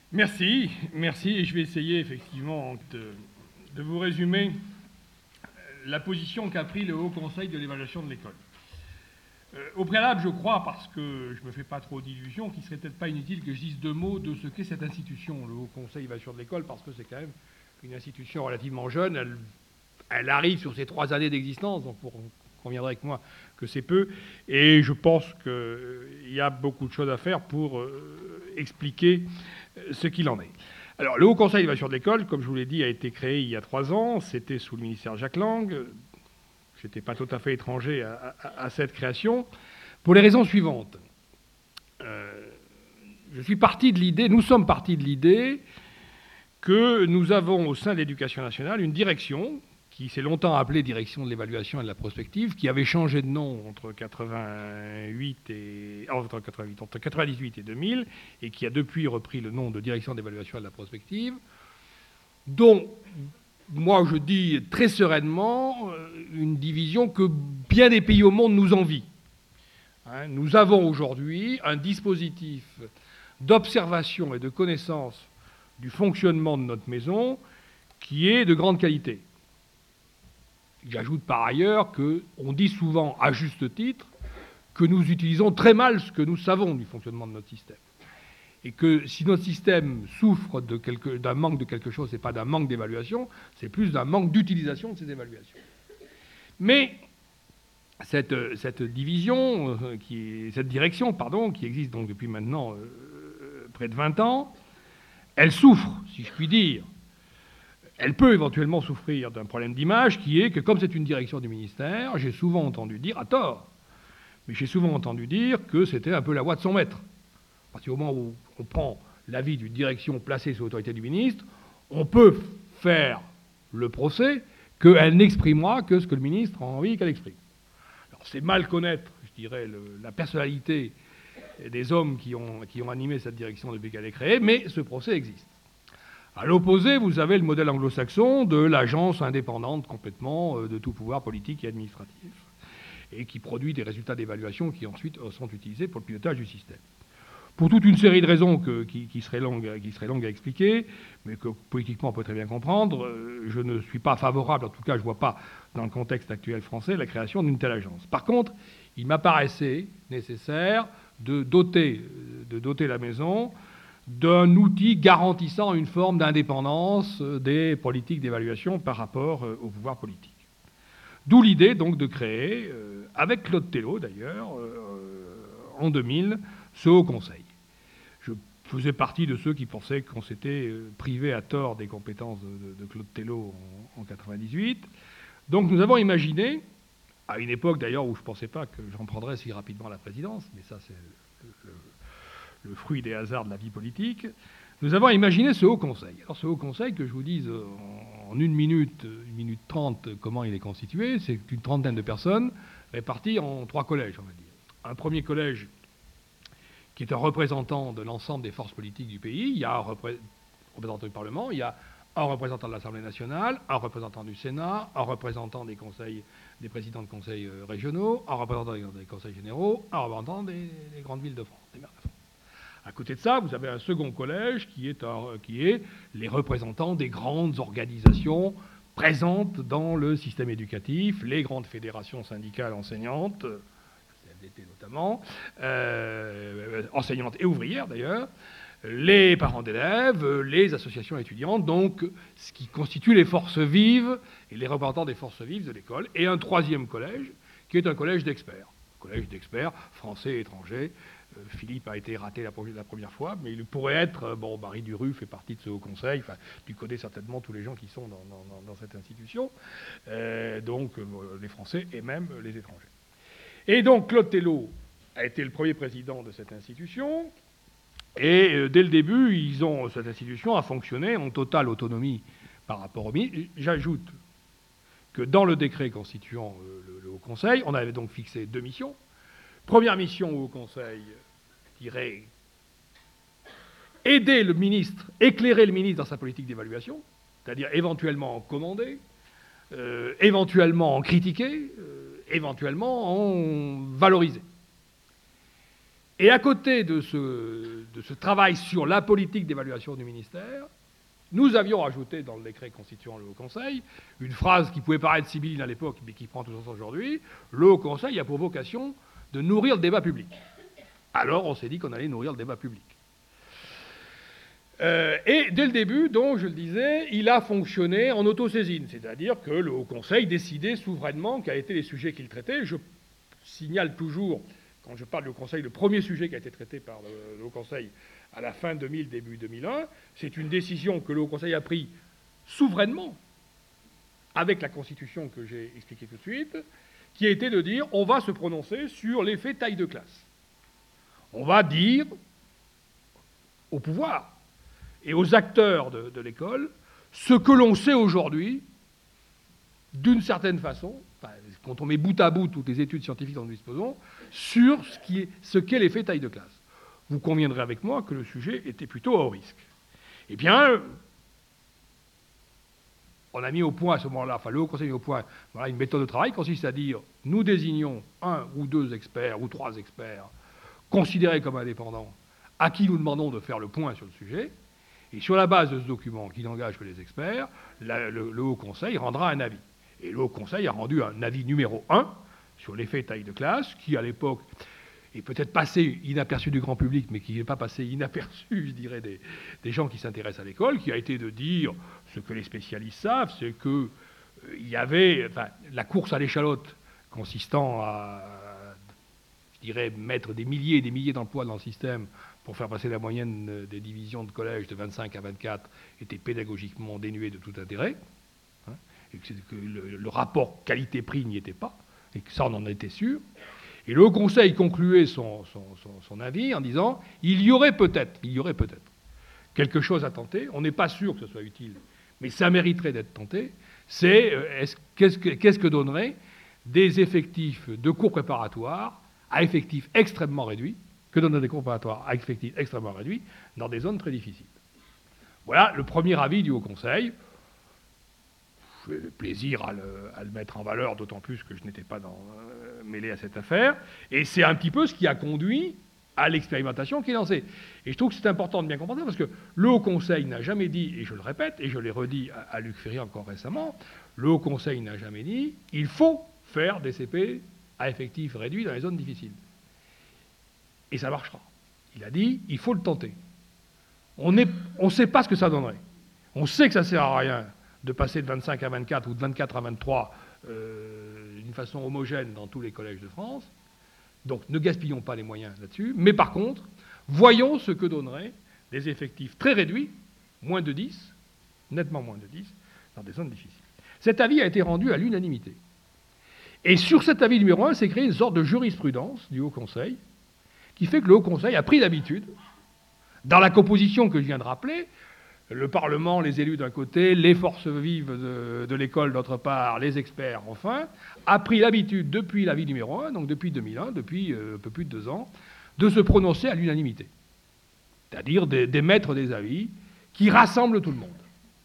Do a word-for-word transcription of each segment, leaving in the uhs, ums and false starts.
Merci, merci, et je vais essayer effectivement de, de vous résumer la position qu'a pris le Haut Conseil de l'évaluation de l'école. Euh, au préalable, je crois, parce que je ne me fais pas trop d'illusions, qu'il ne serait peut-être pas inutile que je dise deux mots de ce qu'est cette institution, le Haut Conseil d'évaluation de l'école, parce que c'est quand même une institution relativement jeune. Elle, elle arrive sur ses trois années d'existence, donc vous conviendrez avec moi que c'est peu, et je pense qu'il y a beaucoup de choses à faire pour euh, expliquer ce qu'il en est. Alors, le Haut Conseil d'évaluation de l'école, comme je vous l'ai dit, a été créé il y a trois ans. C'était sous le ministère Jacques Lang. Je n'étais pas tout à fait étranger à, à, à cette création, pour les raisons suivantes. Euh, je suis parti de l'idée, nous sommes partis de l'idée que nous avons au sein de l'éducation nationale une direction qui s'est longtemps appelée Direction de l'évaluation et de la prospective, qui avait changé de nom entre quatre-vingt-huit et, entre quatre-vingt-huit, entre quatre-vingt-dix-huit et deux mille, et qui a depuis repris le nom de Direction de l'évaluation et de la prospective, dont moi je dis très sereinement une division que bien des pays au monde nous envient. Hein, nous avons aujourd'hui un dispositif d'observation et de connaissance du fonctionnement de notre maison qui est de grande qualité. J'ajoute par ailleurs qu'on dit souvent, à juste titre, que nous utilisons très mal ce que nous savons du fonctionnement de notre système. Et que si notre système souffre de quelque, d'un manque de quelque chose, ce n'est pas d'un manque d'évaluation, c'est plus d'un manque d'utilisation de ces évaluations. Mais cette, cette division, qui est, cette direction, pardon, qui existe donc depuis maintenant euh, près de vingt ans, elle souffre, si je puis dire. Elle peut éventuellement souffrir d'un problème d'image qui est que, comme c'est une direction du ministère, j'ai souvent entendu dire, à tort, mais j'ai souvent entendu dire que c'était un peu la voix de son maître. Parce qu'au moment où on prend l'avis d'une direction placée sous l'autorité du ministre, on peut faire le procès qu'elle n'exprimera que ce que le ministre a envie qu'elle exprime. Alors c'est mal connaître, je dirais, le, la personnalité des hommes qui ont, qui ont animé cette direction depuis qu'elle est créée, mais ce procès existe. À l'opposé, vous avez le modèle anglo-saxon de l'agence indépendante complètement de tout pouvoir politique et administratif, et qui produit des résultats d'évaluation qui ensuite sont utilisés pour le pilotage du système. Pour toute une série de raisons que, qui, qui, seraient longues, qui seraient longues à expliquer, mais que politiquement on peut très bien comprendre, je ne suis pas favorable, en tout cas je ne vois pas dans le contexte actuel français, la création d'une telle agence. Par contre, il m'apparaissait nécessaire de doter, de doter la maison d'un outil garantissant une forme d'indépendance des politiques d'évaluation par rapport au pouvoir politique. D'où l'idée donc de créer, euh, avec Claude Tellot d'ailleurs, euh, en deux mille, ce Haut Conseil. Je faisais partie de ceux qui pensaient qu'on s'était privé à tort des compétences de, de, de Claude Tellot en, en quatre-vingt-dix-huit. Donc nous avons imaginé, à une époque d'ailleurs où je ne pensais pas que j'en prendrais si rapidement la présidence, mais ça c'est le, le le fruit des hasards de la vie politique, nous avons imaginé ce Haut Conseil. Alors ce Haut Conseil, que je vous dise en une minute, une minute trente, comment il est constitué, c'est une trentaine de personnes réparties en trois collèges, on va dire. Un premier collège qui est un représentant de l'ensemble des forces politiques du pays. Il y a un repré- représentant du Parlement, il y a un représentant de l'Assemblée nationale, un représentant du Sénat, un représentant des conseils, des présidents de conseils régionaux, un représentant des conseils généraux, un représentant des, des grandes villes de France, des maires de France. À côté de ça, vous avez un second collège qui est, un, qui est les représentants des grandes organisations présentes dans le système éducatif, les grandes fédérations syndicales enseignantes, C F D T notamment, euh, enseignantes et ouvrières d'ailleurs, les parents d'élèves, les associations étudiantes, donc ce qui constitue les forces vives et les représentants des forces vives de l'école, et un troisième collège qui est un collège d'experts, collège d'experts français et étrangers. Philippe a été raté la, la première fois, mais il pourrait être, bon, Marie Duru fait partie de ce Haut Conseil, enfin, tu connais certainement tous les gens qui sont dans, dans, dans cette institution, euh, donc euh, les Français et même les étrangers. Et donc Claude Tellot a été le premier président de cette institution, et euh, dès le début, ils ont, cette institution a fonctionné en totale autonomie par rapport au ministre. J'ajoute que dans le décret constituant euh, le, le Haut Conseil, on avait donc fixé deux missions. Première mission au Haut Conseil, je dirais, aider le ministre, éclairer le ministre dans sa politique d'évaluation, c'est-à-dire éventuellement en commander, euh, éventuellement en critiquer, euh, éventuellement en valoriser. Et à côté de ce, de ce travail sur la politique d'évaluation du ministère, nous avions rajouté dans le décret constituant le Haut Conseil une phrase qui pouvait paraître sibylline à l'époque, mais qui prend tout sens aujourd'hui. Le Haut Conseil a pour vocation de nourrir le débat public. Alors on s'est dit qu'on allait nourrir le débat public. Euh, et dès le début, donc, je le disais, il a fonctionné en autosaisine, c'est-à-dire que le Haut Conseil décidait souverainement quels étaient les sujets qu'il traitait. Je signale toujours, quand je parle du Haut Conseil, le premier sujet qui a été traité par le, le Haut Conseil à la fin deux mille, début deux mille un, c'est une décision que le Haut Conseil a prise souverainement, avec la Constitution que j'ai expliquée tout de suite, qui a été de dire on va se prononcer sur l'effet taille de classe. On va dire au pouvoir et aux acteurs de, de l'école ce que l'on sait aujourd'hui, d'une certaine façon, enfin, quand on met bout à bout toutes les études scientifiques dont nous disposons, sur ce qui est, ce qu'est l'effet taille de classe. Vous conviendrez avec moi que le sujet était plutôt à haut risque. Eh bien, on a mis au point à ce moment-là, enfin le Haut Conseil a mis au point voilà, une méthode de travail qui consiste à dire nous désignons un ou deux experts ou trois experts considérés comme indépendants à qui nous demandons de faire le point sur le sujet. Et sur la base de ce document qui n'engage que les experts, la, le, le Haut Conseil rendra un avis. Et le Haut Conseil a rendu un avis numéro un sur l'effet taille de classe, qui à l'époque est peut-être passé inaperçu du grand public, mais qui n'est pas passé inaperçu, je dirais, des, des gens qui s'intéressent à l'école, qui a été de dire ce que les spécialistes savent, c'est qu'il euh, y avait enfin, la course à l'échalote consistant à, je dirais, mettre des milliers et des milliers d'emplois dans le système pour faire passer la moyenne des divisions de collège de vingt-cinq à vingt-quatre, était pédagogiquement dénué de tout intérêt, hein, et que, que le, le rapport qualité-prix n'y était pas, et que ça, on en était sûr. Et le Haut Conseil concluait son, son, son, son avis en disant il y aurait peut-être, il y aurait peut-être quelque chose à tenter. On n'est pas sûr que ce soit utile, mais ça mériterait d'être tenté. C'est est-ce, qu'est-ce, que, qu'est-ce que donnerait des effectifs de cours préparatoires à effectifs extrêmement réduits, que donneraient des cours préparatoires à effectifs extrêmement réduits dans des zones très difficiles. Voilà le premier avis du Haut Conseil. J'ai plaisir à le, à le mettre en valeur, d'autant plus que je n'étais pas dans, euh, mêlé à cette affaire. Et c'est un petit peu ce qui a conduit à l'expérimentation qui est lancée. Et je trouve que c'est important de bien comprendre ça, parce que le Haut Conseil n'a jamais dit, et je le répète, et je l'ai redit à, à Luc Ferry encore récemment, le Haut Conseil n'a jamais dit il faut faire des C P à effectifs réduits dans les zones difficiles. Et ça marchera. Il a dit il faut le tenter. On ne on sait pas ce que ça donnerait. On sait que ça ne sert à rien de passer de vingt-cinq à vingt-quatre ou de vingt-quatre à vingt-trois euh, d'une façon homogène dans tous les collèges de France. Donc ne gaspillons pas les moyens là-dessus. Mais par contre, voyons ce que donneraient des effectifs très réduits, moins de dix, nettement moins de dix, dans des zones difficiles. Cet avis a été rendu à l'unanimité. Et sur cet avis numéro un, s'est créée une sorte de jurisprudence du Haut Conseil, qui fait que le Haut Conseil a pris l'habitude, dans la composition que je viens de rappeler, le Parlement, les élus d'un côté, les forces vives de, de l'école d'autre part, les experts enfin, a pris l'habitude depuis l'avis numéro un, donc depuis deux mille un, depuis euh, un peu plus de deux ans, de se prononcer à l'unanimité. C'est-à-dire d'émettre des avis qui rassemblent tout le monde.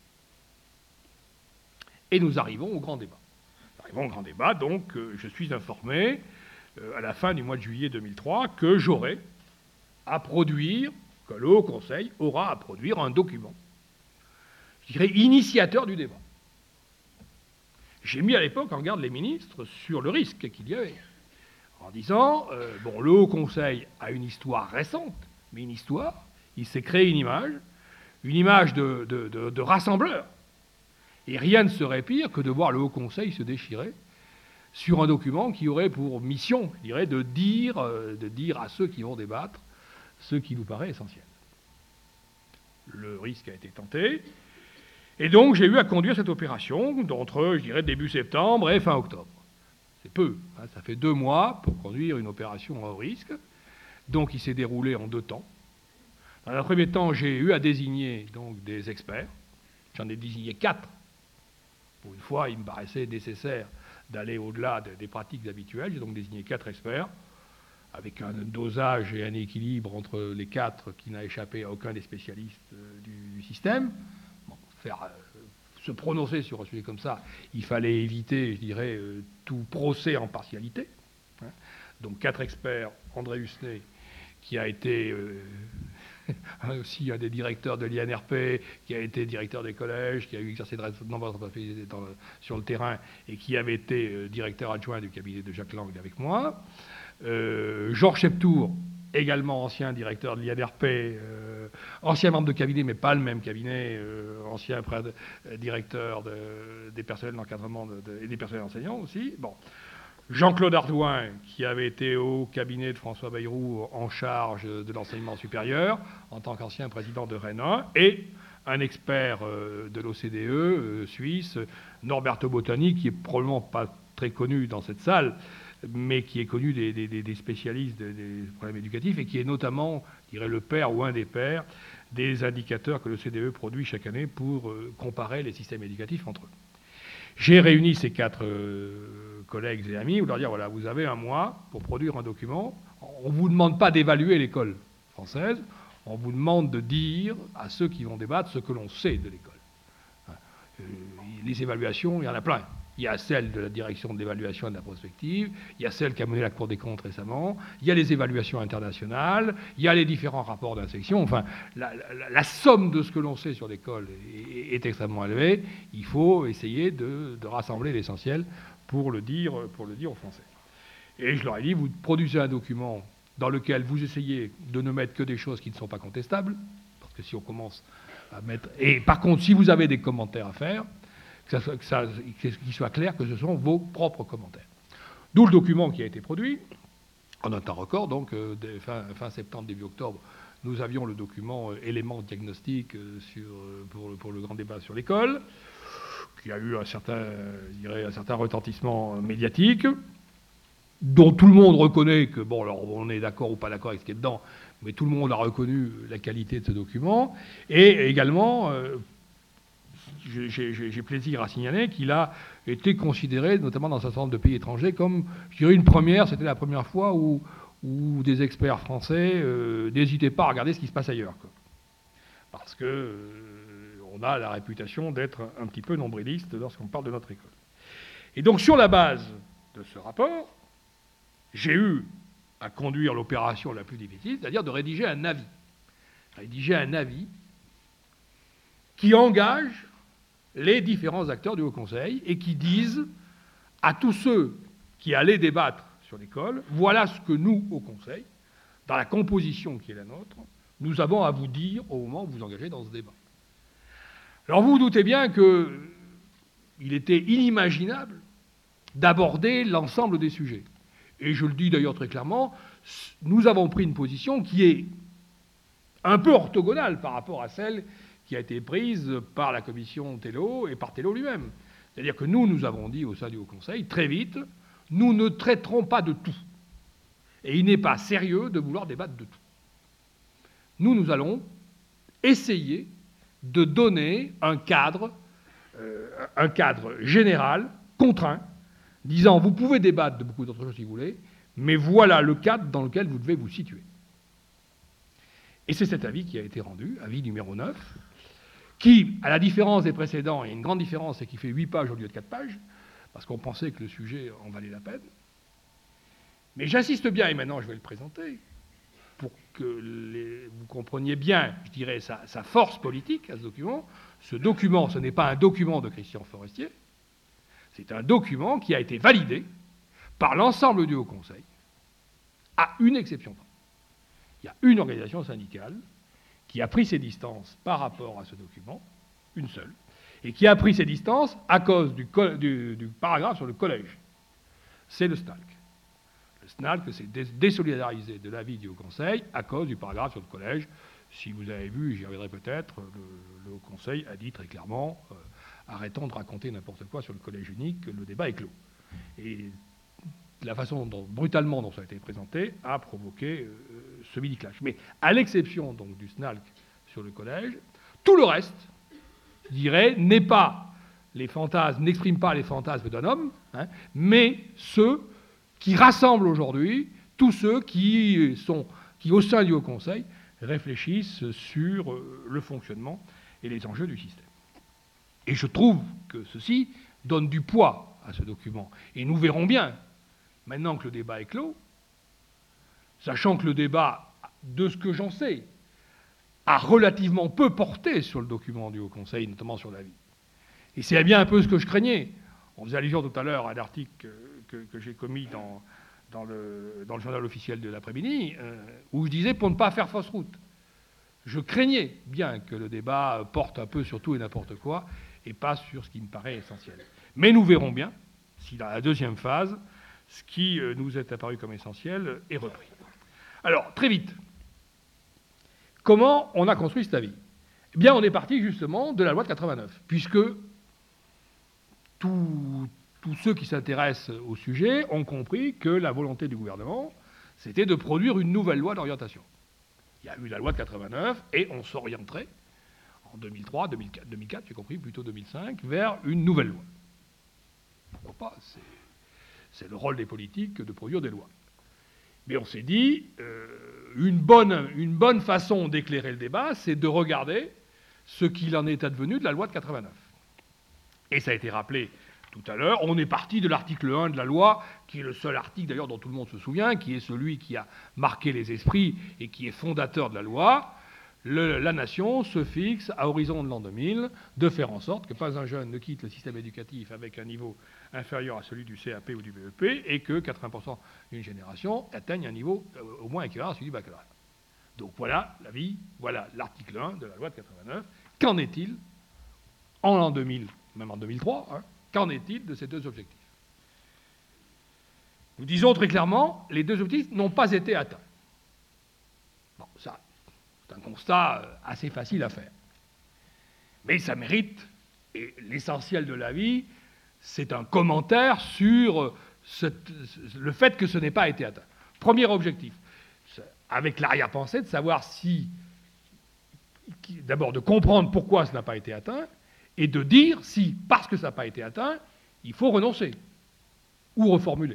Et nous arrivons au grand débat. Nous arrivons au grand débat, donc euh, je suis informé, euh, à la fin du mois de juillet deux mille trois, que j'aurai à produire, que le Haut Conseil aura à produire un document, je dirais, initiateur du débat. J'ai mis à l'époque en garde les ministres sur le risque qu'il y avait, en disant, euh, bon, le Haut Conseil a une histoire récente, mais une histoire, il s'est créé une image, une image de, de, de, de rassembleur. Et rien ne serait pire que de voir le Haut Conseil se déchirer sur un document qui aurait pour mission, je dirais, de dire, euh, de dire à ceux qui vont débattre ce qui nous paraît essentiel. Le risque a été tenté. Et donc, j'ai eu à conduire cette opération d'entre, je dirais, début septembre et fin octobre. C'est peu. Hein, ça fait deux mois pour conduire une opération à haut risque. Donc, il s'est déroulé en deux temps. Dans un premier temps, j'ai eu à désigner donc, des experts. J'en ai désigné quatre. Pour une fois, il me paraissait nécessaire d'aller au-delà des pratiques habituelles. J'ai donc désigné quatre experts, avec un dosage et un équilibre entre les quatre qui n'a échappé à aucun des spécialistes du, du système. Bon, faire, euh, se prononcer sur un sujet comme ça, il fallait éviter, je dirais, euh, tout procès en partialité. Hein. Donc quatre experts, André Hussenet, qui a été euh, aussi un des directeurs de l'I N R P, qui a été directeur des collèges, qui a eu exercé de nombreuses responsabilités sur le terrain et qui avait été euh, directeur adjoint du cabinet de Jacques Lang avec moi. Euh, Georges Cheptour, également ancien directeur de l'I N R P, euh, ancien membre de cabinet, mais pas le même cabinet, euh, ancien euh, directeur de, des personnels d'encadrement de, de, et des personnels enseignants aussi. Bon. Jean-Claude Ardouin, qui avait été au cabinet de François Bayrou en charge de l'enseignement supérieur, en tant qu'ancien président de Rennes un, et un expert euh, de l'O C D E euh, suisse, Norberto Bottani, qui est probablement pas très connu dans cette salle, mais qui est connu des, des, des spécialistes des, des problèmes éducatifs et qui est notamment, je dirais, le père ou un des pères des indicateurs que l'O C D E produit chaque année pour euh, comparer les systèmes éducatifs entre eux. J'ai réuni ces quatre euh, collègues et amis pour leur dire, voilà, vous avez un mois pour produire un document. On ne vous demande pas d'évaluer l'école française, on vous demande de dire à ceux qui vont débattre ce que l'on sait de l'école. Euh, les évaluations, il y en a plein. Il y a celle de la direction de l'évaluation et de la prospective, il y a celle qu'a menée la Cour des comptes récemment, il y a les évaluations internationales, il y a les différents rapports d'inspection. Enfin, la, la, la somme de ce que l'on sait sur l'école est, est extrêmement élevée. Il faut essayer de, de rassembler l'essentiel pour le dire, pour le dire aux Français. Et je leur ai dit, vous produisez un document dans lequel vous essayez de ne mettre que des choses qui ne sont pas contestables, parce que si on commence à mettre... Et par contre, si vous avez des commentaires à faire, qu'il soit clair que ce sont vos propres commentaires. D'où le document qui a été produit, en un temps record, donc euh, fin, fin septembre, début octobre, nous avions le document euh, éléments diagnostiques euh, sur, euh, pour, pour le grand débat sur l'école, qui a eu un certain, je dirais, un certain retentissement médiatique, dont tout le monde reconnaît que, bon, alors on est d'accord ou pas d'accord avec ce qui est dedans, mais tout le monde a reconnu la qualité de ce document, et également... Euh, J'ai plaisir à signaler qu'il a été considéré, notamment dans un certain nombre de pays étrangers, comme, je dirais, une première. C'était la première fois où, où des experts français euh, n'hésitaient pas à regarder ce qui se passe ailleurs, quoi. Parce qu'on euh, a la réputation d'être un petit peu nombriliste lorsqu'on parle de notre école. Et donc, sur la base de ce rapport, j'ai eu à conduire l'opération la plus difficile, c'est-à-dire de rédiger un avis. Rédiger un avis qui engage les différents acteurs du Haut Conseil et qui disent à tous ceux qui allaient débattre sur l'école, voilà ce que nous, au Conseil, dans la composition qui est la nôtre, nous avons à vous dire au moment où vous vous engagez dans ce débat. Alors vous vous doutez bien qu'il était inimaginable d'aborder l'ensemble des sujets. Et je le dis d'ailleurs très clairement, nous avons pris une position qui est un peu orthogonale par rapport à celle qui a été prise par la commission Tello et par Tello lui-même. C'est-à-dire que nous, nous avons dit au sein du Haut Conseil, très vite, nous ne traiterons pas de tout. Et il n'est pas sérieux de vouloir débattre de tout. Nous, nous allons essayer de donner un cadre, euh, un cadre général, contraint, disant, vous pouvez débattre de beaucoup d'autres choses si vous voulez, mais voilà le cadre dans lequel vous devez vous situer. Et c'est cet avis qui a été rendu, avis numéro neuf, qui, à la différence des précédents, il y a une grande différence, c'est qu'il fait huit pages au lieu de quatre pages, parce qu'on pensait que le sujet en valait la peine. Mais j'insiste bien, et maintenant je vais le présenter, pour que les, vous compreniez bien, je dirais, sa, sa force politique à ce document. Ce document, ce n'est pas un document de Christian Forestier, c'est un document qui a été validé par l'ensemble du Haut Conseil, à une exception. Il y a une organisation syndicale qui a pris ses distances par rapport à ce document, une seule, et qui a pris ses distances à cause du, du, du paragraphe sur le collège. C'est le S N A L C. Le S N A L C s'est désolidarisé de l'avis du Haut Conseil à cause du paragraphe sur le collège. Si vous avez vu, j'y reviendrai peut-être, le, le Haut Conseil a dit très clairement euh, arrêtons de raconter n'importe quoi sur le collège unique, le débat est clos. Et la façon dont, brutalement dont ça a été présenté, a provoqué euh, ce mini-clash. Mais à l'exception donc du S N A L C sur le collège, tout le reste, je dirais, n'est pas les fantasmes, n'exprime pas les fantasmes d'un homme, hein, mais ceux qui rassemblent aujourd'hui tous ceux qui sont, qui au sein du Haut Conseil réfléchissent sur euh, le fonctionnement et les enjeux du système. Et je trouve que ceci donne du poids à ce document. Et nous verrons bien, maintenant que le débat est clos, sachant que le débat de ce que j'en sais, a relativement peu porté sur le document du Haut Conseil, notamment sur l'avis. Et c'est bien un peu ce que je craignais. On faisait allusion tout à l'heure à l'article que, que, que j'ai commis dans, dans, le, dans le journal officiel de l'après-midi, euh, où je disais pour ne pas faire fausse route. Je craignais bien que le débat porte un peu sur tout et n'importe quoi et pas sur ce qui me paraît essentiel. Mais nous verrons bien si dans la deuxième phase, ce qui nous est apparu comme essentiel est repris. Alors, très vite, comment on a construit cet avis ? Eh bien, on est parti justement de la loi de quatre-vingt-neuf, puisque tous ceux qui s'intéressent au sujet ont compris que la volonté du gouvernement, c'était de produire une nouvelle loi d'orientation. Il y a eu la loi de quatre-vingt-neuf et on s'orienterait en deux mille trois, deux mille quatre, deux mille quatre, j'ai compris, plutôt deux mille cinq, vers une nouvelle loi. Pourquoi pas ? C'est, c'est le rôle des politiques de produire des lois. Mais on s'est dit, euh, une, bonne, une bonne façon d'éclairer le débat, c'est de regarder ce qu'il en est advenu de la loi de quatre-vingt-neuf. Et ça a été rappelé tout à l'heure, on est parti de l'article un de la loi, qui est le seul article d'ailleurs dont tout le monde se souvient, qui est celui qui a marqué les esprits et qui est fondateur de la loi. Le, la nation se fixe, à horizon de l'an deux mille, de faire en sorte que pas un jeune ne quitte le système éducatif avec un niveau inférieur à celui du C A P ou du B E P et que quatre-vingts pour cent d'une génération atteigne un niveau euh, au moins équivalent à celui du baccalauréat. Donc voilà l'avis, voilà l'article un de la loi de quatre-vingt-neuf. Qu'en est-il en l'an deux mille, même en deux mille trois, hein, qu'en est-il de ces deux objectifs ? Nous disons très clairement, les deux objectifs n'ont pas été atteints. Bon, ça, c'est un constat assez facile à faire. Mais ça mérite, et l'essentiel de l'avis, c'est un commentaire sur cette, le fait que ce n'ait pas été atteint. Premier objectif, avec l'arrière-pensée de savoir si, d'abord de comprendre pourquoi ça n'a pas été atteint, et de dire si, parce que ça n'a pas été atteint, il faut renoncer ou reformuler.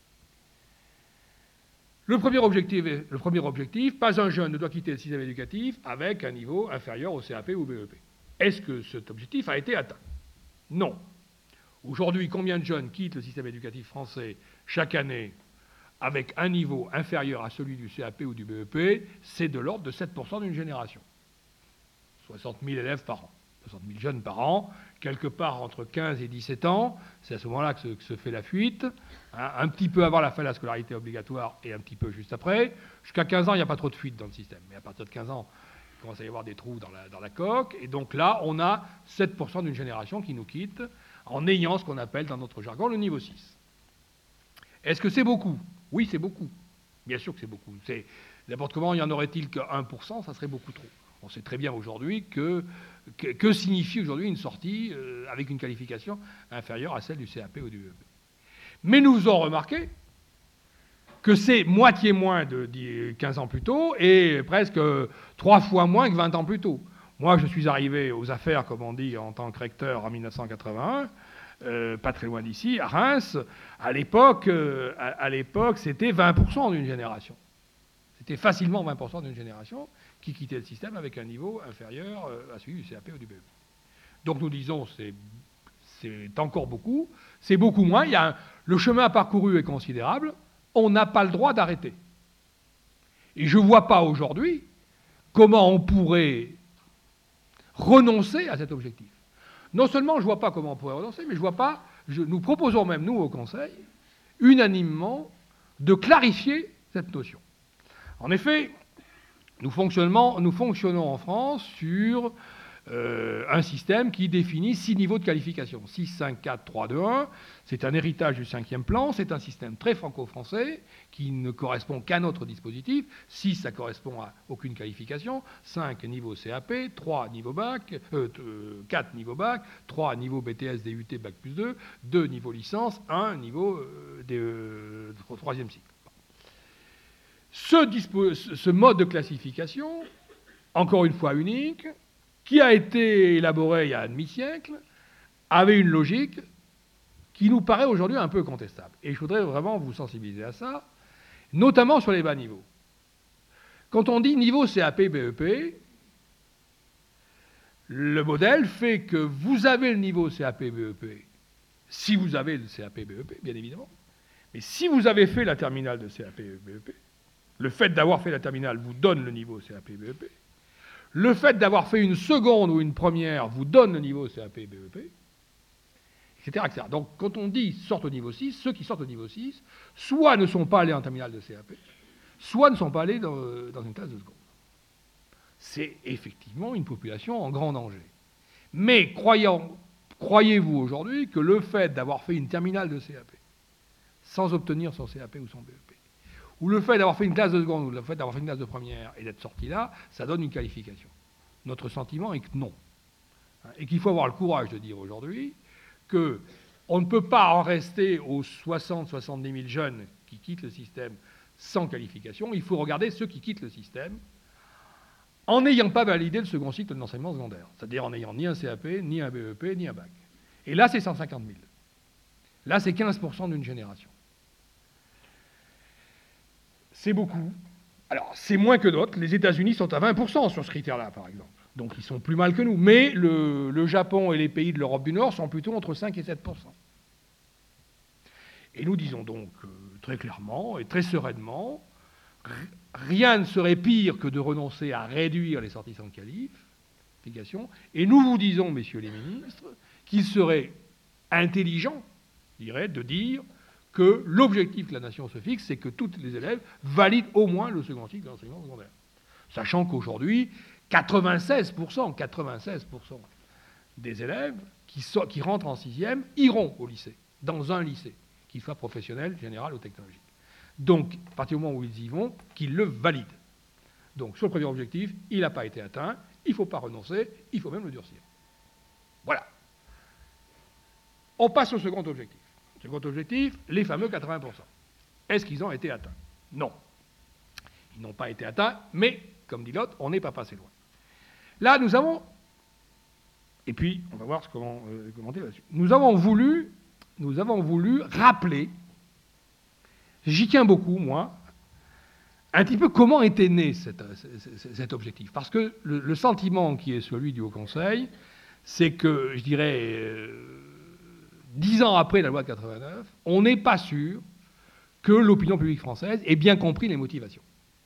Le premier objectif, le premier objectif, pas un jeune ne doit quitter le système éducatif avec un niveau inférieur au C A P ou au B E P. Est-ce que cet objectif a été atteint ? Non. Aujourd'hui, combien de jeunes quittent le système éducatif français chaque année avec un niveau inférieur à celui du C A P ou du B E P ? C'est de l'ordre de sept pour cent d'une génération. soixante mille élèves par an. soixante mille jeunes par an, quelque part entre quinze et dix-sept ans, c'est à ce moment-là que se, que se fait la fuite, hein, un petit peu avant la fin de la scolarité obligatoire et un petit peu juste après. Jusqu'à quinze ans, il n'y a pas trop de fuite dans le système, mais à partir de quinze ans, il commence à y avoir des trous dans la, dans la coque, et donc là, on a sept pour cent d'une génération qui nous quitte en ayant ce qu'on appelle dans notre jargon le niveau six. Est-ce que c'est beaucoup ? Oui, c'est beaucoup. Bien sûr que c'est beaucoup. C'est, n'importe comment, il y en aurait-il que un pour cent, ça serait beaucoup trop. On sait très bien aujourd'hui que, que, que signifie aujourd'hui une sortie euh, avec une qualification inférieure à celle du C A P ou du B E P. Mais nous avons remarqué que c'est moitié moins de quinze ans plus tôt et presque trois fois moins que vingt ans plus tôt. Moi, je suis arrivé aux affaires, comme on dit, en tant que recteur en mille neuf cent quatre-vingt-un, euh, pas très loin d'ici, à Reims. À l'époque, euh, à, à l'époque, c'était vingt pour cent d'une génération. C'était facilement vingt pour cent d'une génération qui quittait le système avec un niveau inférieur à celui du C A P ou du B E P. Donc nous disons c'est c'est encore beaucoup, c'est beaucoup moins. Il y a un, le chemin parcouru est considérable. On n'a pas le droit d'arrêter. Et je ne vois pas aujourd'hui comment on pourrait renoncer à cet objectif. Non seulement je ne vois pas comment on pourrait renoncer, mais je vois pas. Je, nous proposons même nous au Conseil unanimement de clarifier cette notion. En effet, nous fonctionnons, nous fonctionnons en France sur euh, un système qui définit six niveaux de qualification. six, cinq, quatre, trois, deux, un. C'est un héritage du cinquième plan. C'est un système très franco-français qui ne correspond qu'à notre dispositif. six, ça correspond à aucune qualification. cinq, niveau C A P. trois, niveau bac. Euh, quatre, niveau bac. trois, niveau B T S, D U T, bac plus deux. deux, niveau licence. un, niveau euh, des, euh, troisième cycle. Ce, dispo- ce mode de classification, encore une fois unique, qui a été élaboré il y a un demi-siècle, avait une logique qui nous paraît aujourd'hui un peu contestable. Et je voudrais vraiment vous sensibiliser à ça, notamment sur les bas niveaux. Quand on dit niveau C A P, B E P, le modèle fait que vous avez le niveau C A P, B E P, si vous avez le C A P, B E P, bien évidemment, mais si vous avez fait la terminale de C A P, B E P, Le fait d'avoir fait la terminale vous donne le niveau C A P B E P. Le fait d'avoir fait une seconde ou une première vous donne le niveau C A P B E P, et cetera, et cetera. Donc, quand on dit sortent au niveau six, ceux qui sortent au niveau six, soit ne sont pas allés en terminale de C A P, soit ne sont pas allés dans, dans une classe de seconde. C'est effectivement une population en grand danger. Mais croyant, croyez-vous aujourd'hui que le fait d'avoir fait une terminale de C A P, sans obtenir son C A P ou son B E P, ou le fait d'avoir fait une classe de seconde, ou le fait d'avoir fait une classe de première et d'être sorti là, ça donne une qualification. Notre sentiment est que non. Et qu'il faut avoir le courage de dire aujourd'hui qu'on ne peut pas en rester aux soixante à soixante-dix mille jeunes qui quittent le système sans qualification. Il faut regarder ceux qui quittent le système en n'ayant pas validé le second cycle de l'enseignement secondaire, c'est-à-dire en n'ayant ni un C A P, ni un B E P, ni un bac. Et là, c'est cent cinquante mille. Là, c'est quinze pour cent d'une génération. C'est beaucoup. Alors, c'est moins que d'autres. Les États-Unis sont à vingt pour cent sur ce critère-là, par exemple. Donc, ils sont plus mal que nous. Mais le, le Japon et les pays de l'Europe du Nord sont plutôt entre cinq et sept pour cent. Et nous disons donc euh, très clairement et très sereinement, rien ne serait pire que de renoncer à réduire les sortissants de qualification. Et nous vous disons, messieurs les ministres, qu'il serait intelligent, je dirais, de dire que l'objectif que la nation se fixe, c'est que tous les élèves valident au moins le second cycle de l'enseignement secondaire. Sachant qu'aujourd'hui, quatre-vingt-seize pour cent, quatre-vingt-seize pour cent des élèves qui, so- qui rentrent en sixième iront au lycée, dans un lycée, qu'il soit professionnel, général ou technologique. Donc, à partir du moment où ils y vont, qu'ils le valident. Donc, sur le premier objectif, il n'a pas été atteint, il ne faut pas renoncer, il faut même le durcir. Voilà. On passe au second objectif. Second objectif, les fameux quatre-vingts pour cent. Est-ce qu'ils ont été atteints? Non. Ils n'ont pas été atteints, mais, comme dit l'autre, on n'est pas passé loin. Là, nous avons, et puis, on va voir comment euh, commenter là-dessus. Nous avons voulu, nous avons voulu rappeler, j'y tiens beaucoup, moi, un petit peu comment était né cet, cet objectif. Parce que le, le sentiment qui est celui du Haut Conseil, c'est que, je dirais, euh, dix ans après la loi de quatre-vingt-neuf, on n'est pas sûr que l'opinion publique française ait bien compris les motivations.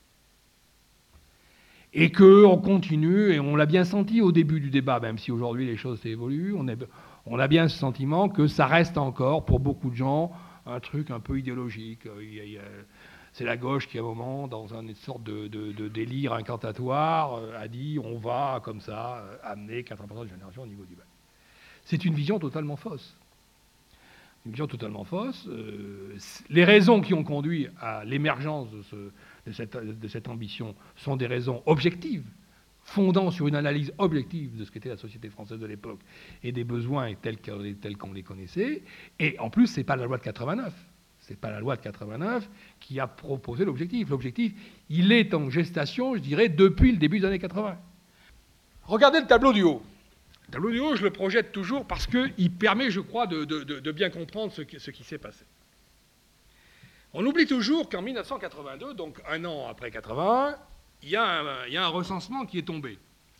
Et qu'on continue, et on l'a bien senti au début du débat, même si aujourd'hui les choses évoluent, on, est, on a bien ce sentiment que ça reste encore, pour beaucoup de gens, un truc un peu idéologique. C'est la gauche qui, à un moment, dans une sorte de, de, de délire incantatoire, a dit on va, comme ça, amener quatre-vingts pour cent de la génération au niveau du bac. C'est une vision totalement fausse. Une vision totalement fausse. Euh, les raisons qui ont conduit à l'émergence de, ce, de, cette, de cette ambition sont des raisons objectives, fondant sur une analyse objective de ce qu'était la société française de l'époque et des besoins tels, tels qu'on les connaissait. Et en plus, ce n'est pas la loi de quatre-vingt-neuf. Ce n'est pas la loi de quatre-vingt-neuf qui a proposé l'objectif. L'objectif, il est en gestation, je dirais, depuis le début des années quatre-vingts. Regardez le tableau du haut. Le tableau du haut, je le projette toujours parce qu'il permet, je crois, de, de, de bien comprendre ce qui, ce qui s'est passé. On oublie toujours qu'en mille neuf cent quatre-vingt-deux, donc un an après quatre-vingt-un, il y, a un, il y a un recensement qui est tombé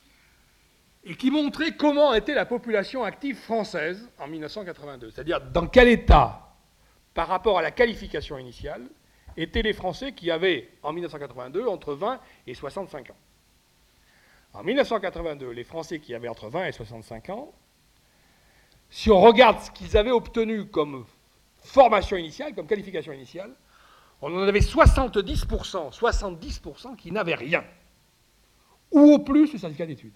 et qui montrait comment était la population active française en mille neuf cent quatre-vingt-deux. C'est-à-dire dans quel état, par rapport à la qualification initiale, étaient les Français qui avaient, en mille neuf cent quatre-vingt-deux, entre vingt et soixante-cinq ans. En mille neuf cent quatre-vingt-deux, les Français qui avaient entre vingt et soixante-cinq ans, si on regarde ce qu'ils avaient obtenu comme formation initiale, comme qualification initiale, on en avait soixante-dix pour cent, soixante-dix pour cent qui n'avaient rien, ou au plus le syndicat d'études.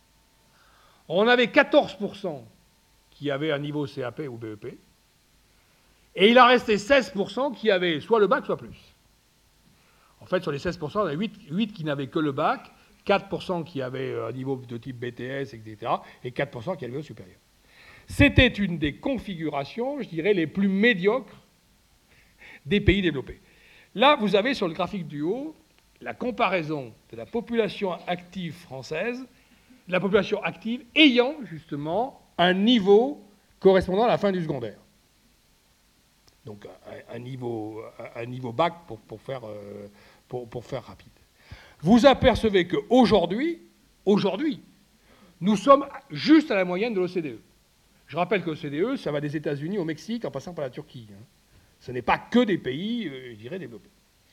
On avait quatorze pour cent qui avaient un niveau C A P ou B E P, et il en restait seize pour cent qui avaient soit le bac, soit plus. En fait, sur les seize pour cent, il y en a huit, huit qui n'avaient que le bac, quatre pour cent qui avaient un niveau de type B T S, et cetera, et quatre pour cent qui avaient au supérieur. C'était une des configurations, je dirais, les plus médiocres des pays développés. Là, vous avez sur le graphique du haut la comparaison de la population active française, de la population active ayant justement un niveau correspondant à la fin du secondaire. Donc un, un, niveau, un niveau bac pour, pour, faire, euh, pour, pour faire rapide. Vous apercevez qu'aujourd'hui, aujourd'hui, nous sommes juste à la moyenne de l'O C D E. Je rappelle que l'O C D E, ça va des États-Unis au Mexique en passant par la Turquie. Hein. Ce n'est pas que des pays, euh, je dirais, développés.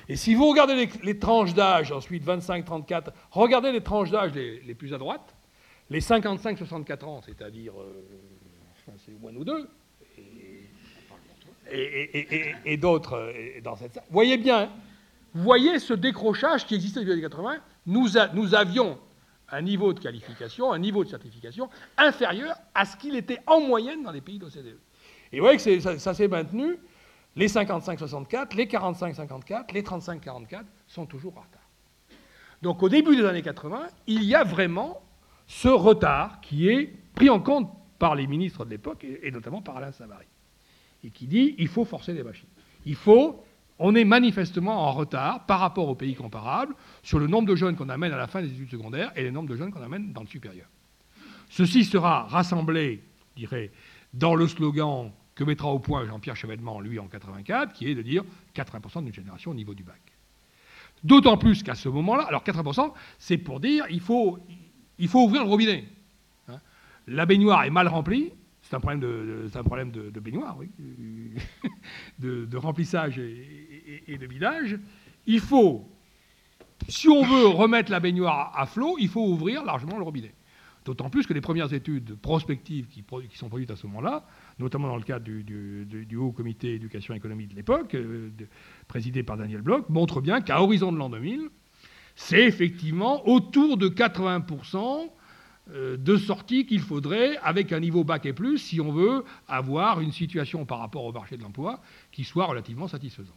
Et si vous regardez les, les tranches d'âge, ensuite vingt-cinq trente-quatre, regardez les tranches d'âge les, les plus à droite, les cinquante-cinq soixante-quatre ans, c'est-à-dire, euh, enfin, c'est one ou deux, et, et, et, et, et d'autres euh, dans cette salle. Voyez bien, vous voyez ce décrochage qui existait depuis les années quatre-vingts. Nous, a, nous avions un niveau de qualification, un niveau de certification inférieur à ce qu'il était en moyenne dans les pays de l'O C D E. Et vous voyez que ça, ça s'est maintenu. Les cinquante-cinq soixante-quatre, les quarante-cinq cinquante-quatre, les trente-cinq quarante-quatre sont toujours en retard. Donc au début des années quatre-vingts, il y a vraiment ce retard qui est pris en compte par les ministres de l'époque, et, et notamment par Alain Savary, et qui dit il faut forcer les machines. Il faut, on est manifestement en retard par rapport aux pays comparables sur le nombre de jeunes qu'on amène à la fin des études secondaires et le nombre de jeunes qu'on amène dans le supérieur. Ceci sera rassemblé, je dirais, dans le slogan que mettra au point Jean-Pierre Chevènement, lui, en quatre-vingt-quatre, qui est de dire quatre-vingts pour cent d'une génération au niveau du bac. D'autant plus qu'à ce moment-là, alors quatre-vingts pour cent, c'est pour dire il faut, il faut ouvrir le robinet. Hein, la baignoire est mal remplie, c'est un problème de, c'est un problème de, de baignoire, oui, de, de remplissage et, et, et de vidage. Il faut, si on veut remettre la baignoire à flot, il faut ouvrir largement le robinet. D'autant plus que les premières études prospectives qui, qui sont produites à ce moment-là, notamment dans le cadre du, du, du, du Haut Comité éducation et économie de l'époque, euh, de, présidé par Daniel Bloch, montrent bien qu'à horizon de l'an deux mille, c'est effectivement autour de quatre-vingts pour cent de sorties qu'il faudrait, avec un niveau bac et plus, si on veut avoir une situation par rapport au marché de l'emploi qui soit relativement satisfaisante.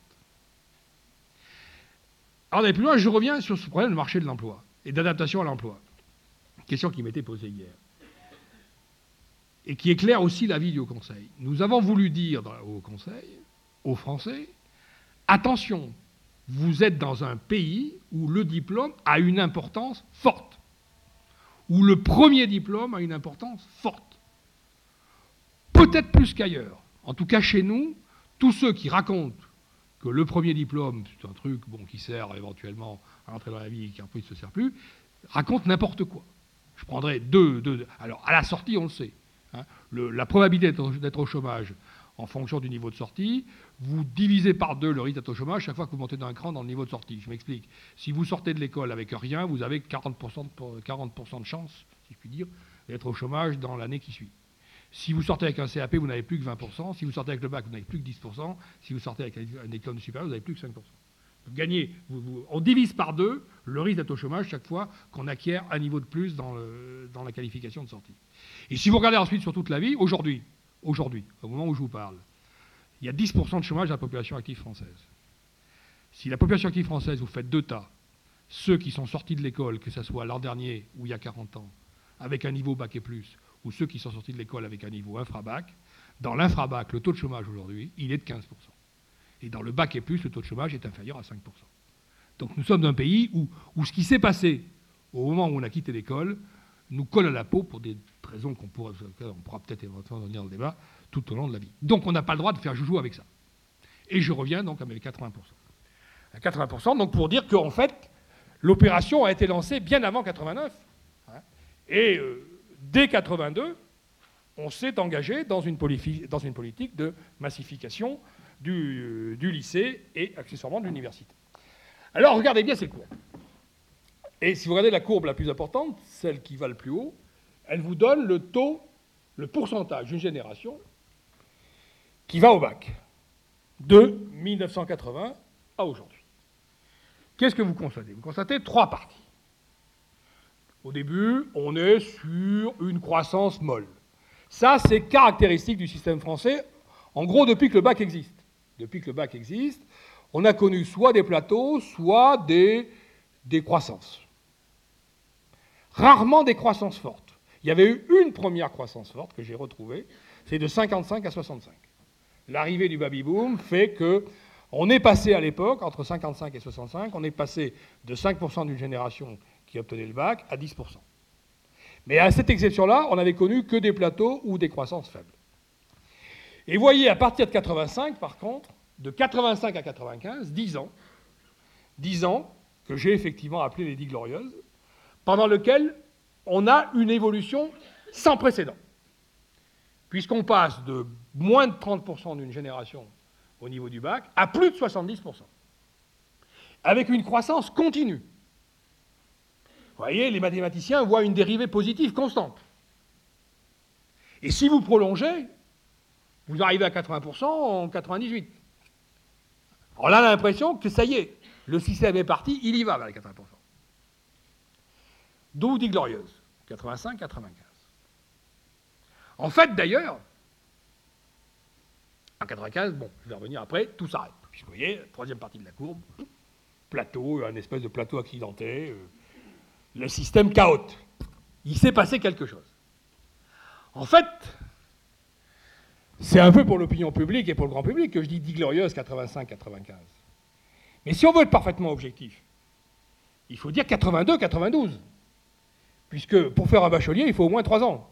Alors d'aller plus loin, je reviens sur ce problème du marché de l'emploi et d'adaptation à l'emploi. Question qui m'était posée hier, et qui éclaire aussi l'avis du Haut Conseil. Nous avons voulu dire au Haut Conseil, aux Français, attention, vous êtes dans un pays où le diplôme a une importance forte, où le premier diplôme a une importance forte, peut-être plus qu'ailleurs. En tout cas, chez nous, tous ceux qui racontent que le premier diplôme, c'est un truc bon, qui sert éventuellement à entrer dans la vie et qui après ne se sert plus, racontent n'importe quoi. Je prendrai deux, deux. Alors, à la sortie, on le sait. Hein, le, la probabilité d'être, d'être au chômage en fonction du niveau de sortie, vous divisez par deux le risque d'être au chômage chaque fois que vous montez d'un cran dans le niveau de sortie. Je m'explique. Si vous sortez de l'école avec rien, vous avez quarante pour cent de, quarante pour cent de chance, si je puis dire, d'être au chômage dans l'année qui suit. Si vous sortez avec un C A P, vous n'avez plus que vingt pour cent. Si vous sortez avec le bac, vous n'avez plus que dix pour cent. Si vous sortez avec un diplôme supérieur, vous n'avez plus que cinq pour cent. Vous gagnez, vous, vous, on divise par deux le risque d'être au chômage chaque fois qu'on acquiert un niveau de plus dans, le, dans la qualification de sortie. Et si vous regardez ensuite sur toute la vie, aujourd'hui, aujourd'hui, au moment où je vous parle, il y a dix pour cent de chômage dans la population active française. Si la population active française, vous faites deux tas, ceux qui sont sortis de l'école, que ce soit l'an dernier ou il y a quarante ans, avec un niveau bac et plus, ou ceux qui sont sortis de l'école avec un niveau infrabac, dans l'infrabac, le taux de chômage aujourd'hui, il est de quinze pour cent. Et dans le bac et plus, le taux de chômage est inférieur à cinq pour cent. Donc nous sommes dans un pays où, où ce qui s'est passé au moment où on a quitté l'école nous colle à la peau pour des raisons qu'on pourra, on pourra peut-être éventuellement donner dans le débat tout au long de la vie. Donc on n'a pas le droit de faire joujou avec ça. Et je reviens donc à mes quatre-vingts pour cent. À quatre-vingts pour cent, donc pour dire qu'en fait, l'opération a été lancée bien avant quatre-vingt-neuf. Hein, et euh, dès quatre-vingt-deux, on s'est engagé dans une, dans une politique de massification Du, du lycée et accessoirement de l'université. Alors, regardez bien ces courbes. Et si vous regardez la courbe la plus importante, celle qui va le plus haut, elle vous donne le taux, le pourcentage d'une génération qui va au bac, de mille neuf cent quatre-vingts à aujourd'hui. Qu'est-ce que vous constatez? Vous constatez trois parties. Au début, on est sur une croissance molle. Ça, c'est caractéristique du système français, en gros, depuis que le bac existe. Depuis que le bac existe, on a connu soit des plateaux, soit des, des croissances. Rarement des croissances fortes. Il y avait eu une première croissance forte que j'ai retrouvée, c'est de cinquante-cinq à soixante-cinq. L'arrivée du baby-boom fait qu'on est passé à l'époque, entre cinquante-cinq et soixante-cinq, on est passé de cinq pour cent d'une génération qui obtenait le bac à dix pour cent. Mais à cette exception-là, on n'avait connu que des plateaux ou des croissances faibles. Et voyez, à partir de quatre-vingt-cinq, par contre, de quatre-vingt-cinq à quatre-vingt-quinze, dix ans, dix ans que j'ai effectivement appelé les dix glorieuses, pendant lesquelles on a une évolution sans précédent. Puisqu'on passe de moins de trente pour cent d'une génération au niveau du bac à plus de soixante-dix pour cent. avec une croissance continue. Vous voyez, les mathématiciens voient une dérivée positive constante. Et si vous prolongez, vous arrivez à quatre-vingts pour cent en quatre-vingt-dix-huit. Alors là, on a l'impression que ça y est, le système est parti, il y va vers les quatre-vingts pour cent. D'où dit glorieuse, quatre-vingt-cinq quatre-vingt-quinze. En fait, d'ailleurs, en quatre-vingt-quinze, bon, je vais revenir après, tout s'arrête. Puisque vous voyez, la troisième partie de la courbe, plateau, un espèce de plateau accidenté, euh, le système chaote. Il s'est passé quelque chose. En fait, c'est un peu pour l'opinion publique et pour le grand public que je dis dit glorieuse quatre-vingt-cinq quatre-vingt-quinze. Mais si on veut être parfaitement objectif, il faut dire quatre-vingt-deux quatre-vingt-douze. Puisque pour faire un bachelier, il faut au moins trois ans.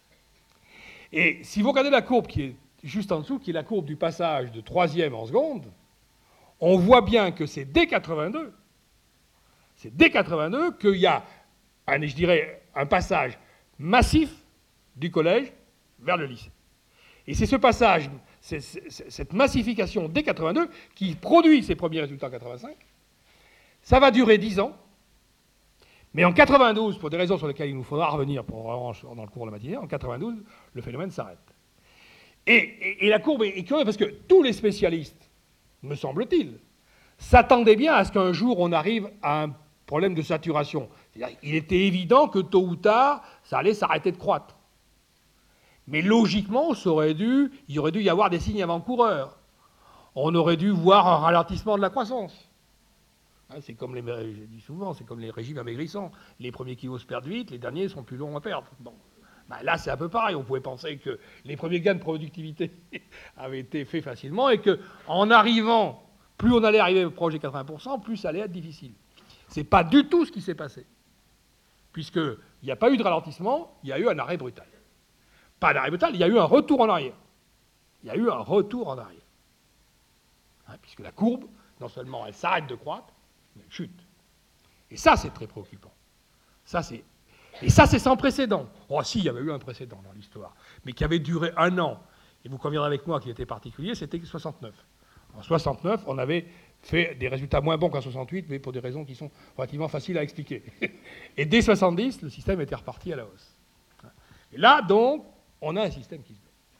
Et si vous regardez la courbe qui est juste en dessous, qui est la courbe du passage de troisième en seconde, on voit bien que c'est dès quatre-vingt-deux, c'est dès quatre-vingt-deux qu'il y a, un, je dirais, un passage massif du collège vers le lycée. Et c'est ce passage, c'est, c'est, cette massification dès quatre-vingt-deux qui produit ses premiers résultats en quatre-vingt-cinq. Ça va durer dix ans. Mais en quatre-vingt-douze, pour des raisons sur lesquelles il nous faudra revenir pour dans le cours de la matinée, en quatre-vingt-douze, le phénomène s'arrête. Et, et, et la courbe est curieuse parce que tous les spécialistes, me semble-t-il, s'attendaient bien à ce qu'un jour on arrive à un problème de saturation. C'est-à-dire, il était évident que tôt ou tard, ça allait s'arrêter de croître. Mais logiquement, ça aurait dû, il aurait dû y avoir des signes avant-coureurs. On aurait dû voir un ralentissement de la croissance. C'est comme les, je dis souvent, c'est comme les régimes amaigrissants. Les premiers kilos se perdent vite, les derniers sont plus longs à perdre. Bon. Ben là, c'est un peu pareil. On pouvait penser que les premiers gains de productivité avaient été faits facilement et qu'en arrivant, plus on allait arriver proche des quatre-vingts pour cent, plus ça allait être difficile. Ce n'est pas du tout ce qui s'est passé. Puisqu'il n'y a pas eu de ralentissement, il y a eu un arrêt brutal. Pas un arrêt brutal, il y a eu un retour en arrière. Il y a eu un retour en arrière. Hein, puisque la courbe, non seulement elle s'arrête de croître, mais elle chute. Et ça, c'est très préoccupant. Ça, c'est... Et ça, c'est sans précédent. Oh, si, il y avait eu un précédent dans l'histoire, mais qui avait duré un an. Et vous conviendrez avec moi qu'il était particulier, c'était soixante-neuf. En soixante-neuf, on avait fait des résultats moins bons qu'en soixante-huit, mais pour des raisons qui sont relativement faciles à expliquer. Et dès soixante-dix, le système était reparti à la hausse. Et là, donc, on a un système qui se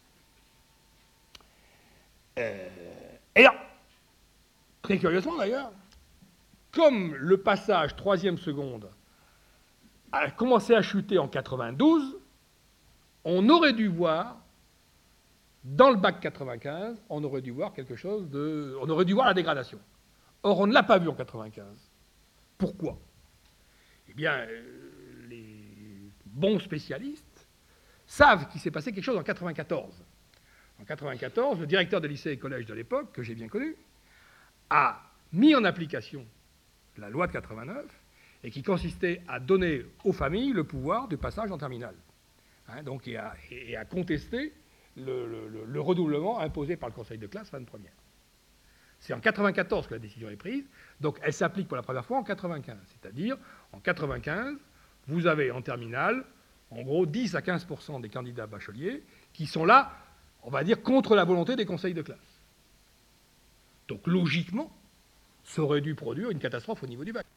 met. Euh... Et là, très curieusement d'ailleurs, comme le passage troisième seconde a commencé à chuter en quatre-vingt-douze, on aurait dû voir, dans le bac quatre-vingt-quinze, on aurait dû voir quelque chose de... On aurait dû voir la dégradation. Or, on ne l'a pas vu en quatre-vingt-quinze. Pourquoi? Eh bien, euh, les bons spécialistes savent qu'il s'est passé quelque chose en quatre-vingt-quatorze. En quatre-vingt-quatorze, le directeur des lycées et collèges de l'époque, que j'ai bien connu, a mis en application la loi de quatre-vingt-neuf, et qui consistait à donner aux familles le pouvoir du passage en terminale. Hein, donc, et à, et à contester le, le, le redoublement imposé par le conseil de classe fin de première. C'est en quatre-vingt-quatorze que la décision est prise, donc elle s'applique pour la première fois en quatre-vingt-quinze. C'est-à-dire, en quatre-vingt-quinze, vous avez en terminale, en gros, dix à quinze pour cent des candidats bacheliers qui sont là, on va dire, contre la volonté des conseils de classe. Donc, logiquement, ça aurait dû produire une catastrophe au niveau du bac.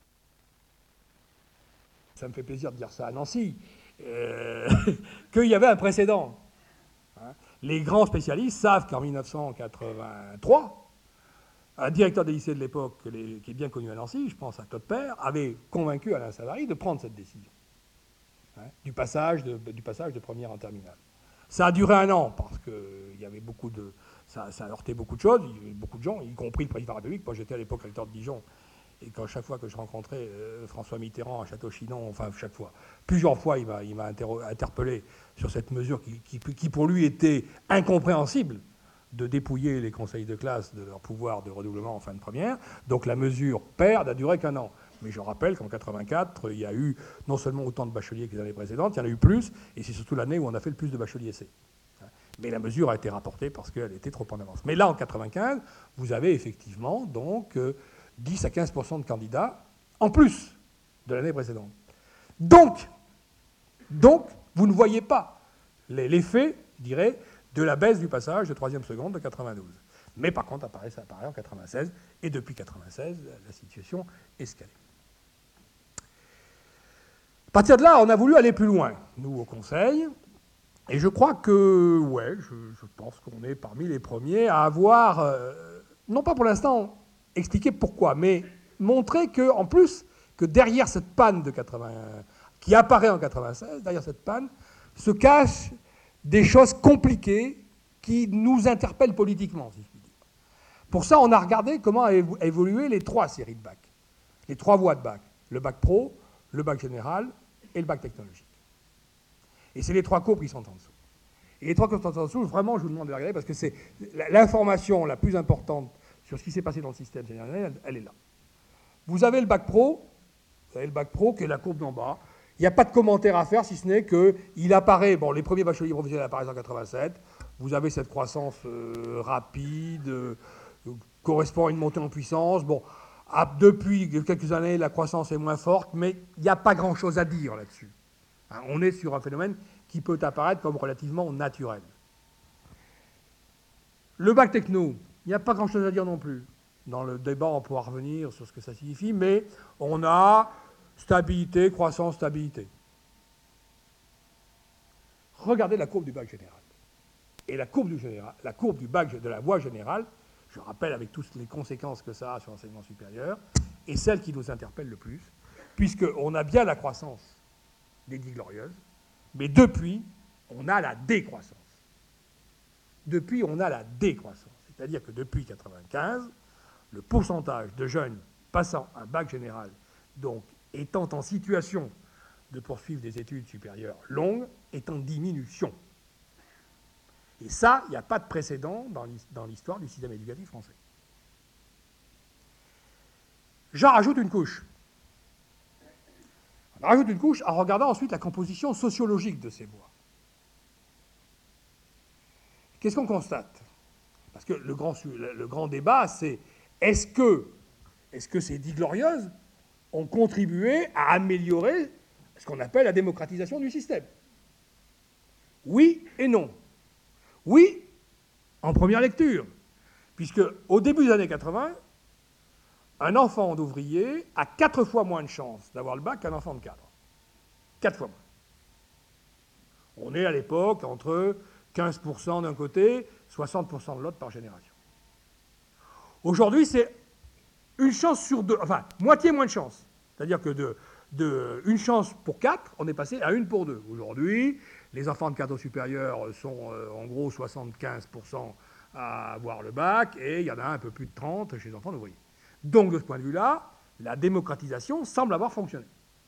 Ça me fait plaisir de dire ça à Nancy, euh, qu'il y avait un précédent. Hein. Les grands spécialistes savent qu'en mille neuf cent quatre-vingt-trois, un directeur des lycées de l'époque, qui est bien connu à Nancy, je pense à Todd Père, avait convaincu Alain Savary de prendre cette décision, hein, du, passage de, du passage de première en terminale. Ça a duré un an, parce que il y avait beaucoup de, ça, ça a heurté beaucoup de choses, il y avait beaucoup de gens, y compris le président de la République. Moi, j'étais à l'époque recteur de Dijon, et quand chaque fois que je rencontrais euh, François Mitterrand à Château-Chinon, enfin chaque fois, plusieurs fois, il m'a, il m'a interpellé sur cette mesure qui, qui, qui, pour lui, était incompréhensible, de dépouiller les conseils de classe de leur pouvoir de redoublement en fin de première. Donc la mesure perd n'a duré qu'un an. Mais je rappelle qu'en quatre-vingt-quatre, il y a eu non seulement autant de bacheliers que les années précédentes, il y en a eu plus, et c'est surtout l'année où on a fait le plus de bacheliers C. Mais la mesure a été rapportée parce qu'elle était trop en avance. Mais là, en quatre-vingt-quinze, vous avez effectivement donc euh, dix à quinze pour cent de candidats en plus de l'année précédente. Donc, donc, vous ne voyez pas l'effet, je dirais, de la baisse du passage de troisième seconde de quatre-vingt-douze. Mais par contre, apparaît, ça apparaît en quatre-vingt-seize, et depuis quatre-vingt-seize, la situation escalade. À partir de là, on a voulu aller plus loin, nous, au Conseil, et je crois que, ouais, je, je pense qu'on est parmi les premiers à avoir, euh, non pas pour l'instant expliqué pourquoi, mais montrer que, en plus, que derrière cette panne de quatre-vingt, qui apparaît en quatre-vingt-seize, derrière cette panne, se cachent des choses compliquées qui nous interpellent politiquement, si je puis dire. Pour ça, on a regardé comment a évolué les trois séries de bac, les trois voies de bac, le bac pro, le bac général et le bac technologique. Et c'est les trois courbes qui sont en dessous. Et les trois courbes qui sont en dessous, vraiment, je vous demande de regarder parce que c'est l'information la plus importante sur ce qui s'est passé dans le système général, elle, elle est là. Vous avez le bac pro, vous avez le bac pro qui est la courbe d'en bas. Il n'y a pas de commentaire à faire, si ce n'est qu'il apparaît, bon, les premiers bacheliers professionnels apparaissent en quatre-vingt-sept, vous avez cette croissance euh, rapide, euh, correspond à une montée en puissance. Bon, à, depuis quelques années, la croissance est moins forte, mais il n'y a pas grand-chose à dire là-dessus. Hein, on est sur un phénomène qui peut apparaître comme relativement naturel. Le bac techno, il n'y a pas grand-chose à dire non plus. Dans le débat, on pourra revenir sur ce que ça signifie, mais on a stabilité, croissance, stabilité. Regardez la courbe du bac général. Et la courbe du, général, la courbe du bac de la voie générale, je rappelle avec toutes les conséquences que ça a sur l'enseignement supérieur, est celle qui nous interpelle le plus, puisqu'on a bien la croissance des dix glorieuses, mais depuis, on a la décroissance. Depuis, on a la décroissance. C'est-à-dire que depuis mille neuf cent quatre-vingt-quinze, le pourcentage de jeunes passant un bac général, donc étant en situation de poursuivre des études supérieures longues, est en diminution. Et ça, il n'y a pas de précédent dans l'histoire du système éducatif français. J'en rajoute une couche. On rajoute une couche en regardant ensuite la composition sociologique de ces voies. Qu'est-ce qu'on constate? Parce que le grand, le grand débat, c'est est-ce que, est-ce que ces dix glorieuses ont contribué à améliorer ce qu'on appelle la démocratisation du système? Oui et non. Oui, en première lecture, puisque au début des années quatre-vingt, un enfant d'ouvrier a quatre fois moins de chances d'avoir le bac qu'un enfant de cadre. Quatre fois moins. On est à l'époque entre quinze pour cent d'un côté, soixante pour cent de l'autre par génération. Aujourd'hui, c'est une chance sur deux, enfin, moitié moins de chance. C'est-à-dire que de, de une chance pour quatre, on est passé à une pour deux. Aujourd'hui, les enfants de cadre supérieur sont euh, en gros soixante-quinze pour cent à avoir le bac, et il y en a un peu plus de trente chez les enfants d'ouvriers. Donc, de ce point de vue-là, la démocratisation semble avoir fonctionné.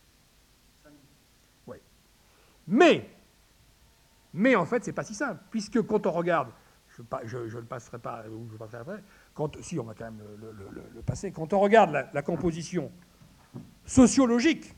Oui. Mais, mais en fait, ce n'est pas si simple, puisque quand on regarde, je ne le passerai pas, ou je le passerai après, quand, si on va quand même le, le, le, le passer, quand on regarde la, la composition sociologique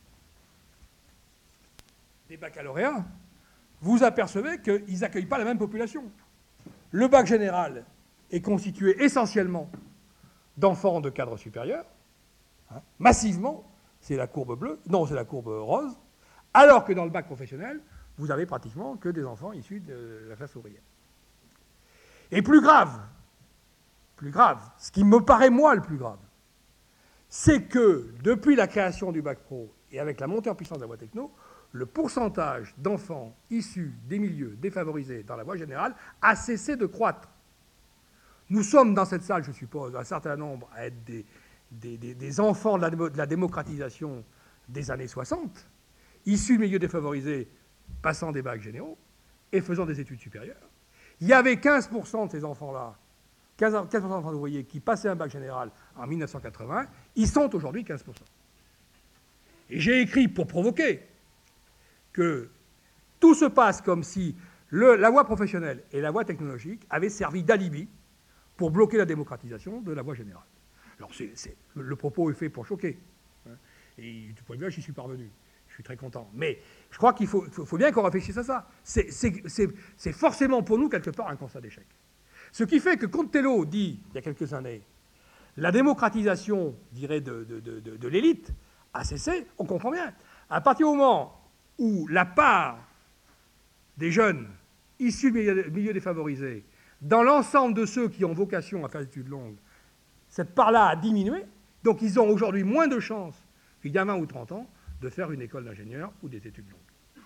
des baccalauréats, vous apercevez qu'ils n'accueillent pas la même population. Le bac général est constitué essentiellement d'enfants de cadre supérieur, hein, massivement, c'est la courbe bleue, non, c'est la courbe rose, alors que dans le bac professionnel, vous avez pratiquement que des enfants issus de la classe ouvrière. Et plus grave, plus grave, ce qui me paraît moi le plus grave, c'est que depuis la création du bac pro et avec la montée en puissance de la voie techno, le pourcentage d'enfants issus des milieux défavorisés dans la voie générale a cessé de croître. Nous sommes dans cette salle, je suppose, un certain nombre à être des, des, des, des enfants de la, de la démocratisation des années soixante, issus de milieux défavorisés, passant des bacs généraux et faisant des études supérieures. Il y avait quinze pour cent de ces enfants-là, quinze pour cent d'enfants d'ouvriers qui passaient un bac général en mille neuf cent quatre-vingts, ils sont aujourd'hui quinze pour cent. Et j'ai écrit pour provoquer que tout se passe comme si le, la voie professionnelle et la voie technologique avaient servi d'alibi pour bloquer la démocratisation de la voie générale. Alors, c'est, c'est, le, le propos est fait pour choquer. Hein, et du point de vue là, j'y suis parvenu. Je suis très content. Mais je crois qu'il faut, faut, faut bien qu'on réfléchisse à ça. C'est, c'est, c'est, c'est forcément pour nous, quelque part, un constat d'échec. Ce qui fait que Contello dit, il y a quelques années, la démocratisation, je dirais, de, de, de, de, de l'élite a cessé, on comprend bien. À partir du moment où la part des jeunes issus du milieu, milieu défavorisé dans l'ensemble de ceux qui ont vocation à faire des études longues, cette part-là a diminué. Donc ils ont aujourd'hui moins de chances qu'il y a vingt ou trente ans de faire une école d'ingénieur ou des études longues.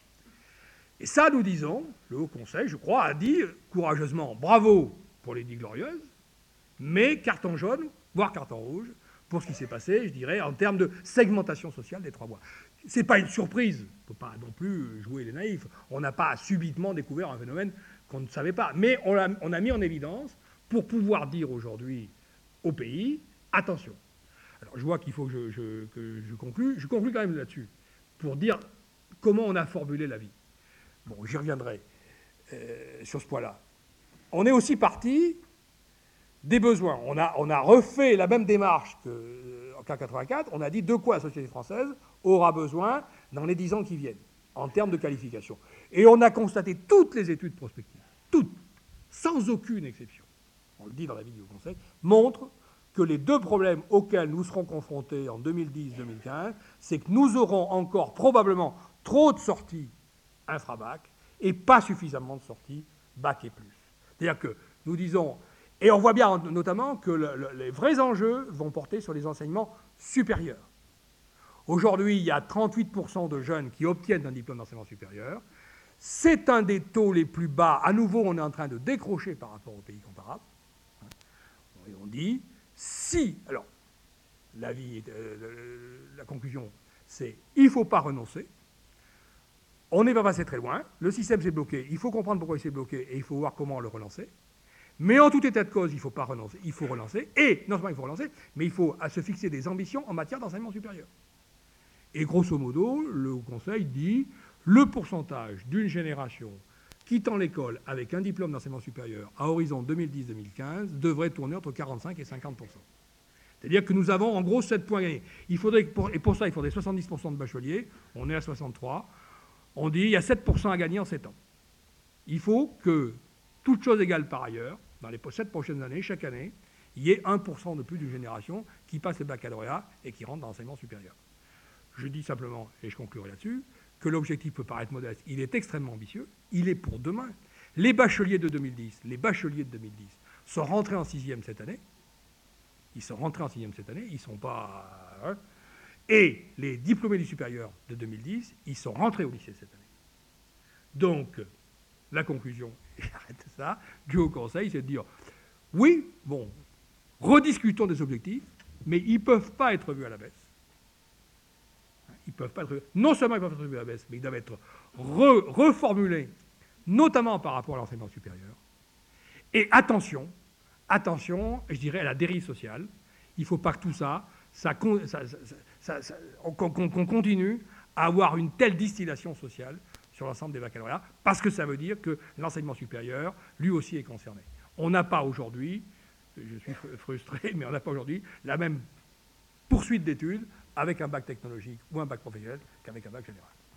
Et ça, nous disons, le Haut Conseil, je crois, a dit courageusement bravo pour les Dix Glorieuses, mais carton jaune, voire carton rouge, pour ce qui s'est passé, je dirais, en termes de segmentation sociale des trois voies. Ce n'est pas une surprise, on ne peut pas non plus jouer les naïfs. On n'a pas subitement découvert un phénomène qu'on ne savait pas. Mais on a, on a mis en évidence pour pouvoir dire aujourd'hui au pays, attention. Alors je vois qu'il faut que je, je, que je conclue. Je conclue quand même là-dessus, pour dire comment on a formulé la vie. Bon, j'y reviendrai euh, sur ce point-là. On est aussi parti des besoins. On a, on a refait la même démarche qu'en euh, mille neuf cent quatre-vingt-quatre. On a dit de quoi la société française aura besoin dans les dix ans qui viennent, en termes de qualification. Et on a constaté toutes les études prospectives, toutes, sans aucune exception, on le dit dans la vie du Haut Conseil, montrent que les deux problèmes auxquels nous serons confrontés en deux mille dix deux mille quinze, c'est que nous aurons encore probablement trop de sorties infra-bac et pas suffisamment de sorties bac et plus. C'est-à-dire que nous disons, et on voit bien notamment que le, le, les vrais enjeux vont porter sur les enseignements supérieurs. Aujourd'hui, il y a trente-huit pour cent de jeunes qui obtiennent un diplôme d'enseignement supérieur. C'est un des taux les plus bas. À nouveau, on est en train de décrocher par rapport aux pays comparables. Et on dit, si... Alors, la, vie, euh, la conclusion, c'est il ne faut pas renoncer. On n'est pas passé très loin. Le système s'est bloqué. Il faut comprendre pourquoi il s'est bloqué et il faut voir comment le relancer. Mais en tout état de cause, il ne faut pas renoncer. Il faut relancer. Et, non seulement il faut relancer, mais il faut se fixer des ambitions en matière d'enseignement supérieur. Et grosso modo, le Haut Conseil dit le pourcentage d'une génération quittant l'école avec un diplôme d'enseignement supérieur à horizon deux mille dix deux mille quinze devrait tourner entre quarante-cinq et cinquante pour cent. C'est-à-dire que nous avons en gros sept points gagnés. Il faudrait, pour, et pour ça, il faudrait soixante-dix pour cent de bacheliers. On est à soixante-trois. On dit qu'il y a sept pour cent à gagner en sept ans. Il faut que, toutes choses égales par ailleurs, dans les sept prochaines années, chaque année, il y ait un pour cent de plus d'une génération qui passe le baccalauréat et qui rentre dans l'enseignement supérieur. Je dis simplement, et je conclurai là-dessus, que l'objectif peut paraître modeste. Il est extrêmement ambitieux. Il est pour demain. Les bacheliers de deux mille dix, les bacheliers de deux mille dix sont rentrés en sixième cette année. Ils sont rentrés en sixième cette année. Ils ne sont pas... Hein. Et les diplômés du supérieur de deux mille dix, ils sont rentrés au lycée cette année. Donc, la conclusion, et j'arrête ça, du Haut Conseil, c'est de dire, oui, bon, rediscutons des objectifs, mais ils ne peuvent pas être vus à la baisse. Ils peuvent pas être, non seulement ils peuvent être vus à la baisse, mais ils doivent être re, reformulés, notamment par rapport à l'enseignement supérieur. Et attention, attention, je dirais, à la dérive sociale. Il ne faut pas que tout ça, ça, ça, ça, ça, ça qu'on, qu'on continue à avoir une telle distillation sociale sur l'ensemble des baccalauréats, parce que ça veut dire que l'enseignement supérieur, lui aussi, est concerné. On n'a pas aujourd'hui, je suis frustré, mais on n'a pas aujourd'hui la même poursuite d'études avec un bac technologique ou un bac professionnel qu'avec un bac général.